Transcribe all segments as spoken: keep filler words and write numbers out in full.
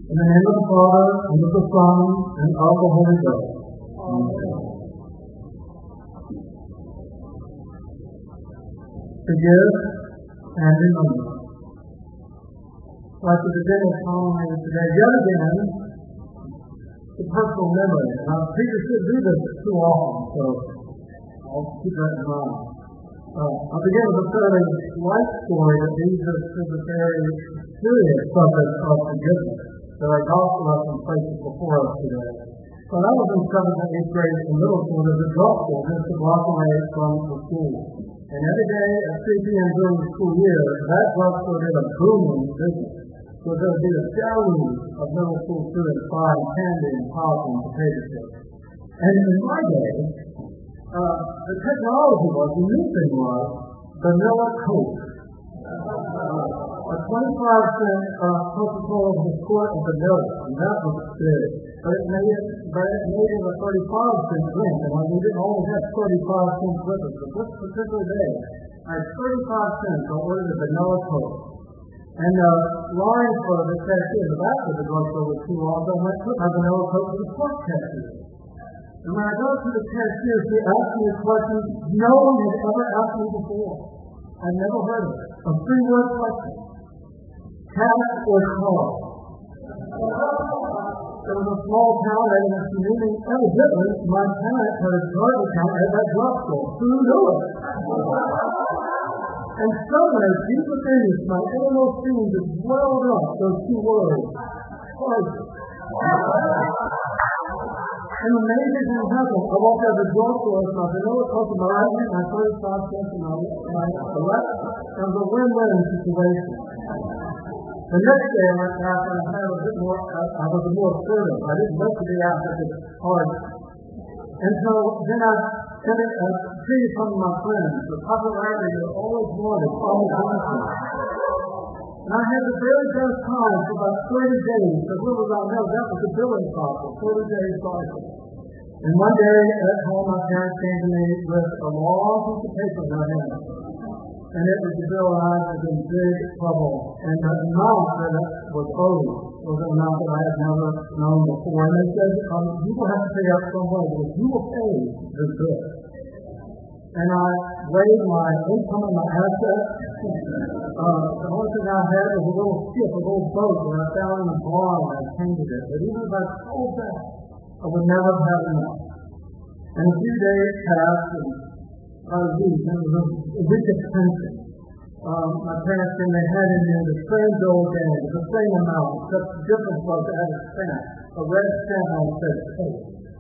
In the name of the Father, and of the Son, and of the Holy Ghost. Amen. Forgive and remember. Like the beginning of Psalm today, yet again, the personal memory. Now, people should do this too often, so I'll keep that in mind. Uh, I'll begin with a fairly light story that leads us to the very serious subject of forgiveness. There are gospel lesson places before us today. When I was in seventh and eighth grade in middle school, there's a drugstore just a block away from the school. And every day at three p.m. during the school year, that drugstore did a booming business. So there would be a deluge of middle school students buying candy and pop and potato chips. And in my day, uh, the technology was, the new thing was, vanilla Coke. Uh, a twenty-five cent uh, Coca-Cola was a quart of vanilla, and that was big. But it made it, but it made it a thirty-five cent drink, and I mean, we didn't always have thirty-five cents with us. But this particular day, I had thirty-five cents, I ordered a vanilla Coke. And the uh, line for the cashier in the back of the drugstore was too long, so I went to my vanilla Coke to the front cashier. And when I go to the cashier, she asked me a question no one had ever asked me before. I'd never heard of it. A three-word question. Cat or car? It was a small town that in the community, evidently, my parents had a drug account at that drugstore. Who knew it? And suddenly, deep within us, my innermost being just welled up those two words. Choice. And the amazing thing happened. I walked out of the drugstore, so I vanilla Coke in my right hand, and I thirty-five cents in my left. It was a win-win situation. The next day, I went out and I had a bit more, I, I was a more assertive. I didn't look to be out at the hard. And so then I sent it, uh, see some of my friends, the popularity that I always wanted, always wanted. And I had the very best time for about thirty days, because little did I know that was the billing cycle, thirty days cycle. And one day at home, my parents came to me with a long piece of paper in their hand. And it was the bill I was in big trouble. And the amount that it was owed was an amount that I had never known before. And they said, um, you will have to pay up some way, but you will pay this bill. And I weighed my income and my assets. Uh, the only thing I had was a little skip, a little boat that I found in the bar and I painted it. But even if I sold that, I would never have enough. And a few days passed, and I was used, and it was a big expensive. Um, my parents and they had in there the same old game, the same amount, except the difference was I had a stamp, a red stamp on it said pay.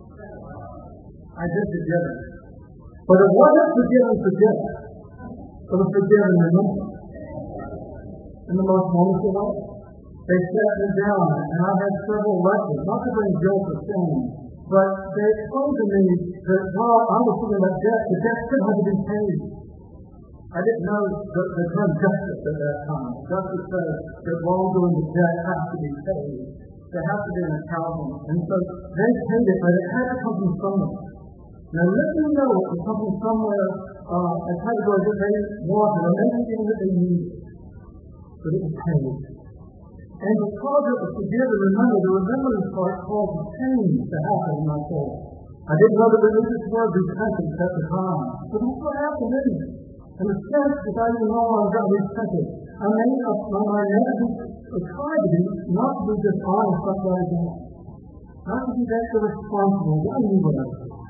I did forgive it. But it wasn't forgiven forgiven. It was forgiven remember. In the most wonderful way. They sat me down, and I had several lessons, not to bring guilt or shame, but they explained to me that while I was feeling that debt, the debt still had to be paid. I didn't know the, the term justice at that time. Justice says that wrongdoing the debt has to be paid. There has to be an accounting. And so they paid it, but it had to come from somewhere. Now let me know it was something somewhere, uh, a category that they wanted, or maybe even that they needed. But it was paid. And because it was forgiven, remember, the remembrance part caused a change to happen in my soul. I didn't know the religious word repentance at the time. But that's what happened, isn't it? In the sense that I didn't know I got repented. I made up my mind never to try to be, not to be dishonest upside down. Not to be that irresponsible. I knew what I was doing.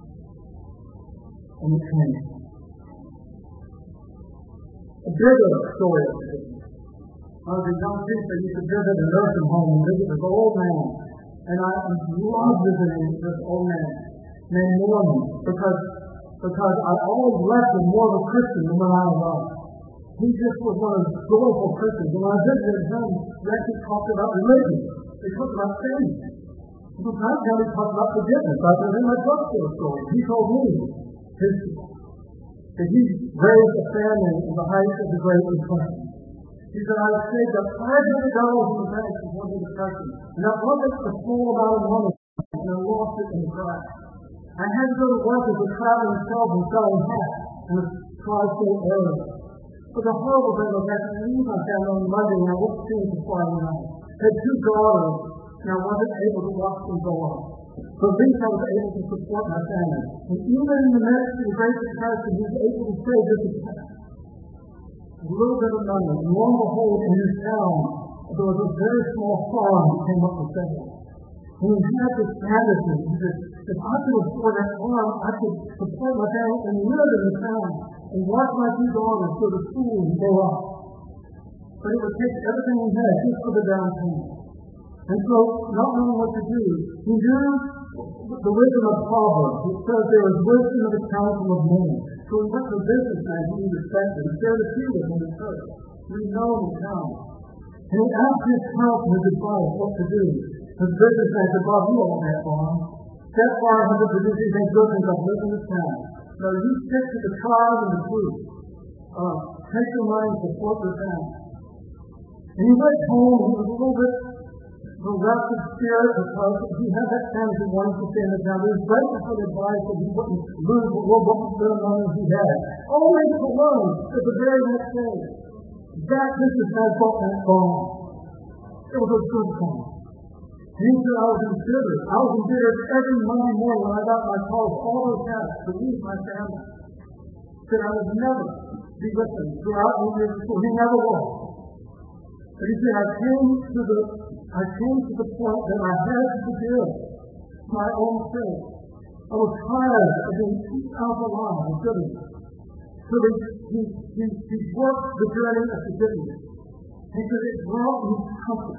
And it changed. A bigger story of forgiveness. I was a young kid that used to visit a nursing home and visit this old man. And I loved visiting this old man named Norman because, because I always left him more of a Christian than when I was. He just was one of those joyful Christians. And when I visited him, we actually talked about religion. They talked about faith. Sometimes he talked about forgiveness. I told him my drugstore story. He told me his that he raised a family in the height of the Great Depression. He said, I saved up five hundred dollars in the bank before the Depression. And that wasn't a small amount of money. And I lost it in the crash. I had to go to work as a traveling salesman selling hats in the tri-state area. But the horrible thing was that I leave my family on Monday and I wouldn't see him for Friday night. had two daughters, and I wasn't able to watch them go on. So at least I was able to support my family. And even in the midst of the Great Depression, he was able to save this a little bit of money. And lo and behold, in his town, there was a very small farm that came up with that. And he had this attitude. He said, if I could afford that farm, I could support my family and live in the town and watch my two daughters go to school and grow up. But it would take everything he had just for the down payment. And so, not knowing what to do, he knew the wisdom of Proverbs. It says there is wisdom of the counsel of men. So he went to a businessman who he respected. He shared a few with him in church. We know the town. And he asked his counsel, his advice, what to do. His businessman said, Bob, you own that farm. That farm hasn't produced anything good since I've lived in this town. Now you stick to the tribe and the truth. Uh, take your money and support your town. And he went home. He was a little bit bereft of spirit because he had that family who wanted to stay in the town. He was grateful for the advice that he wouldn't lose the little bit of money he had. Only to learn that the very next day, that businessman bought that farm. It was a good farm. He said, I was embittered. I was embittered every Monday morning when I got my calls, all those tasks to leave my family. He said, I would never be with them throughout the years before. He never was. But he said, I came to the I came to the point that I had to forgive my own sin. I was tired of being eaten out of the line of bitterness. So he, he, he, he worked the journey of forgiveness. He said, it brought me comfort.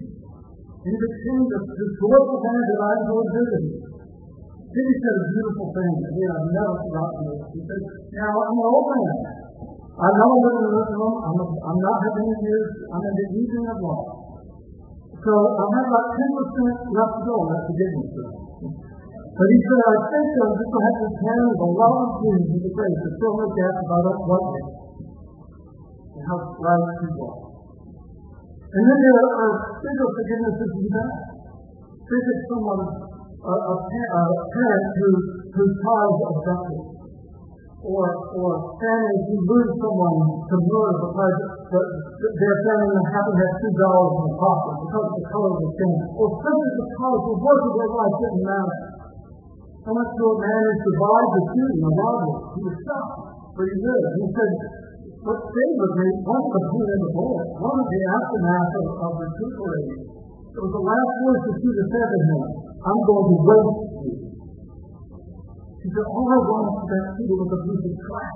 And he became the, the joyful man that I enjoyed visiting. Then he said a beautiful thing. Again, I've never forgotten this. He said, now I'm an old man. I know I'm living in this room. I'm, I'm not having any years. I'm in the evening of life. So I have about ten percent left to go in that forgiveness. But he said, I think I'm just going to have to carry the love of Jesus in the grace to fill her death about us one day. And how right people are. And then there are bigger forgivenesses than that. Think of someone, a, a, a parent who, whose child is abducted. Or, or families who lose someone to murder because the, the, their family happen to have two dollars in the pocket because of the color of the skin. Or simply because the work of their life didn't matter. I went to a man who survived the shooting, a robbery. He was shot, but he lived. He said, what stayed with me wasn't the pain in the bullet, wasn't the aftermath of, of recuperating. It was the last voice that Judas said to him, I'm going to wait for you. He said, all I wanted for that city was a piece of trash.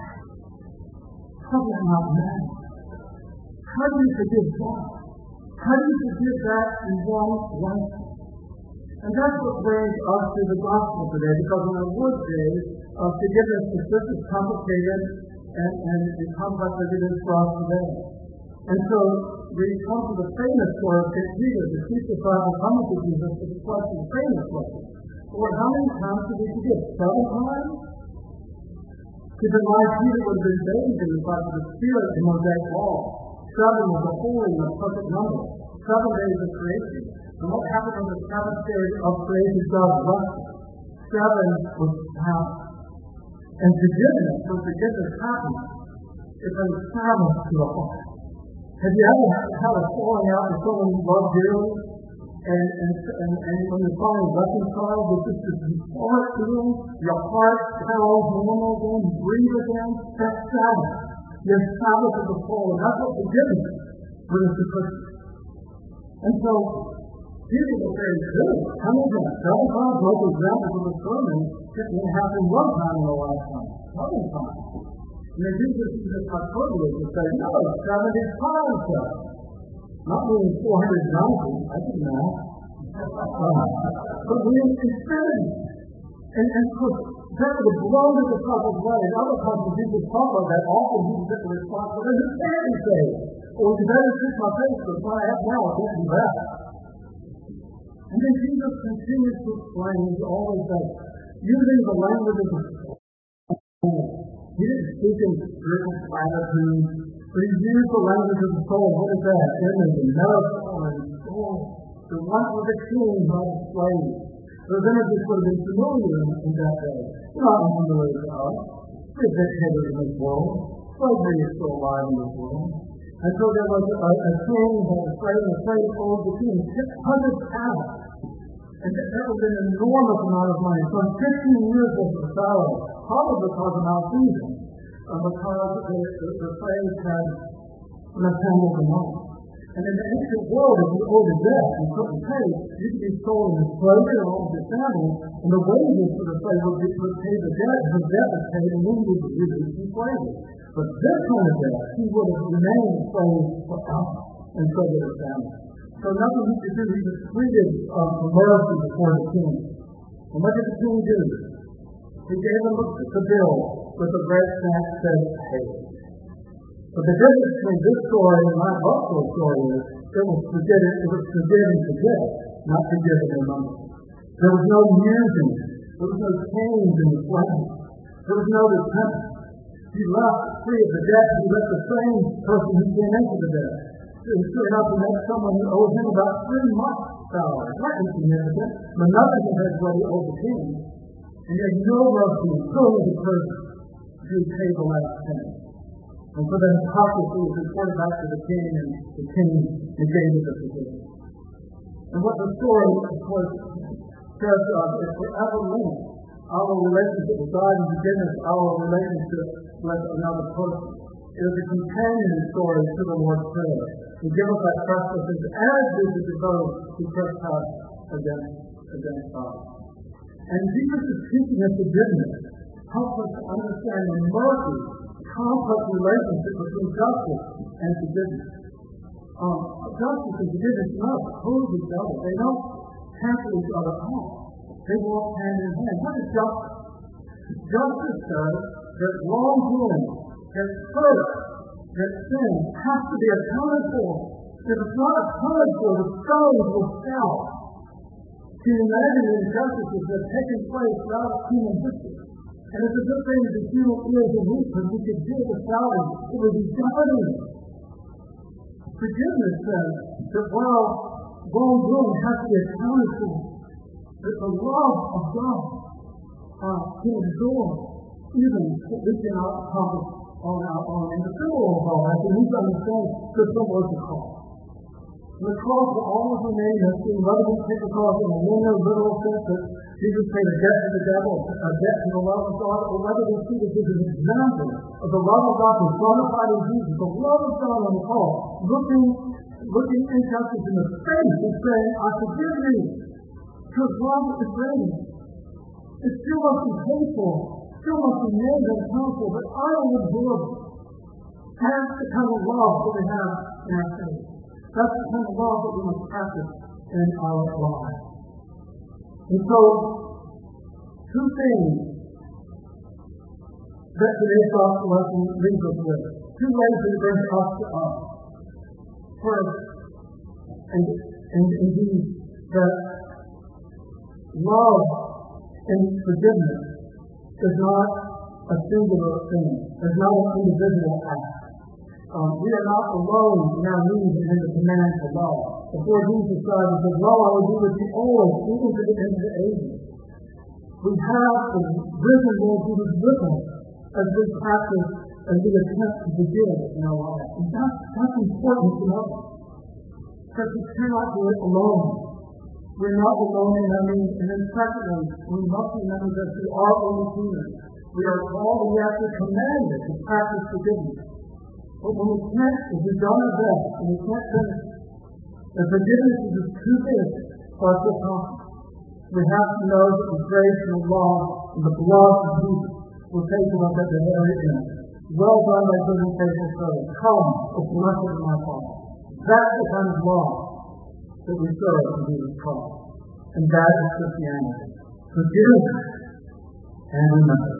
How does that not matter? How do you forgive that? How do you forgive that in one life? And that's what brings us to the gospel today, because in the wood days, uh, forgiveness is just as complicated and, and as complex as it is for us today. And so we come to the famous story of Saint Peter, the chief disciple coming to Jesus with the question, the famous question. Lord, how many times did we forgive? Seven times? Because in life, Peter would have been bathed in the fact of the Spirit in Mosaic law. Seven was a holy and a perfect number. Seven days of creation. And what happened on the seventh day of creation, God blessed. Seven was half. And forgiveness, when forgiveness happens, it's a Sabbath to the heart. Have you ever had a falling out with someone you love dearly? And, and, and, and when you're finally reconciled with just this euphoric feeling, your heart tells normal again, you breathe again, that's Sabbath. Your Sabbath of the soul, and that's what forgiveness brings to Christians. And so, people will say, good, how many times? Seven times, like the example of the sermon, it won't happen one time in a lifetime. Seven times. And they do this as a hyperbole to say, no, seventy times seven. Not meaning four hundred ninety, I didn't know. Uh, but we have infinity. And, and of course, that would have blown to the top of the way. And other times when people talk about that, often people get the response, well, then you can't say, or you better fix my face, because what I have now, I can't do that. And then Jesus continues to explain, he always does, using the language of the soul. He didn't speak in spiritual platitudes, but he used the language of the soul. What is that? Image and metaphor and soul. The one was a king, not a slave. Those images would have been familiar in, in that day. They're not unfamiliar to us. We're dictators in this world. Slavery is still alive in this world. And so there was a, a king who had a slave, and the slave owed the king six hundred talents. And that, that was an enormous amount of money. Some fifteen years worth of salary, probably because of malfeasance, uh, because the, the, the slaves had mishandled the money. And in the ancient world, if you owed a debt and couldn't pay, you could be sold into slavery along with your family, and the wages for the slave would, be, would pay the debt, and the debt was paid, and then you would be released from slavery. But this kind of debt, he would have remained a slave forever, and so did his family. So nothing he could do, he was pleaded um, for mercy before the king. And what did the king do? He gave him the bill with a red stamp that said, "Pay." But the difference between this story and my Buffalo story is it was forget it, it was forget and forget, not forgive and remember. There was no musing. There was no change in the flame. There was no repentance. He left free of the debt. He left the same person who came into the debt. He stood up and met someone who owed him about three months' salary. Not insignificant, but nothing compared to what he owed the king. And he had no mercy until he was person to pay the last penny. And so the hypocrisy was reported back to the king, and the king negated the position. And what the story, of course, says to us is forever linked. Our relationship with God and forgiveness, our relationship with another person. It is a companion story to the Lord's Prayer. To give us that trespasses as we do those who trespass against, against God. And Jesus is teaching us forgiveness. Helps us to understand the mercy, complex relationship between justice and forgiveness. Um, justice and forgiveness do not oppose each other. They don't cancel each other out. They walk hand in hand. What is justice? Justice says that wrongdoing, that hurt, that sin has to be accounted for. If it's not accounted for, the stones will fall. Humanity and injustices have taken place throughout human history. And it's a good thing that the human ears and weak, because we could deal with salvage. It would be jeopardy. Forgiveness says that while wrongdoing has to be accounted for, that the love of God uh, can absorb even what we cannot accomplish on our own. And the symbol of all that, we need to understand the symbol of the cross. And the cross will always remain us, whether we take the cross in a linear, literal sense that Jesus paid a debt to the devil, a debt to the love of God, or whether we see this as an example of the love of God personified in Jesus, the love of God on the cross, looking, looking injustice in the face and saying, "I forgive you." Because love is ready. It still must be paid for, still must be made and accounted for, but I will absorb it. That's the kind of love that we have in our faith. That's the kind of love that we must practice in our lives. And so, two things that today's gospel lesson leaves us with. Two ways that it brings us to us. First, and, and indeed, that love and forgiveness is not a singular thing. It's not an individual act. Um, we are not alone in our needs and in the command to love. Before Jesus died, he said, "Lo, I will be with you always, even to the end of the ages." We have the risen Lord Jesus with us as we practice, as we attempt to forgive in our lives. And that's, that's important to know. Because we cannot do it alone. We're not alone in our needs. And then secondly, we must remember that we are only human. We are called and we have to command it to practice forgiveness. But when we can't, if we've done our best and we can't finish, the forgiveness is too big for us to accomplish. We have to know that the grace and the love and the blood of Jesus will take us at the very end. Well done, my good and faithful servant. Come, O blessed of my Father. That's the kind of love that we serve in Jesus Christ. And that is Christianity. Forgive and remember.